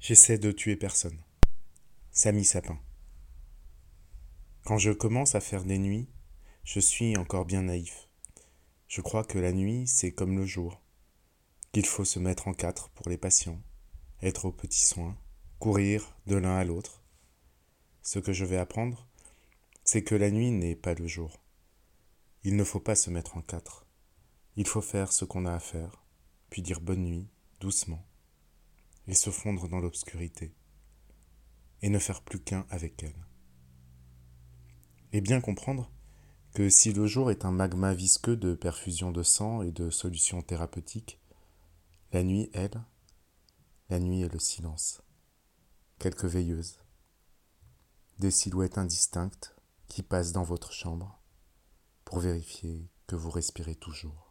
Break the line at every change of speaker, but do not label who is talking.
J'essaie de tuer personne. Samy Sapin. Quand je commence à faire des nuits, je suis encore bien naïf. Je crois que la nuit, c'est comme le jour, qu'il faut se mettre en quatre pour les patients, être aux petits soins, courir de l'un à l'autre. Ce que je vais apprendre, c'est que la nuit n'est pas le jour. Il ne faut pas se mettre en quatre. Il faut faire ce qu'on a à faire, puis dire bonne nuit, doucement, et se fondre dans l'obscurité, et ne faire plus qu'un avec elle. Et bien comprendre que si le jour est un magma visqueux de perfusion de sang et de solutions thérapeutiques, la nuit, elle, la nuit est le silence. Quelques veilleuses, des silhouettes indistinctes qui passent dans votre chambre pour vérifier que vous respirez toujours.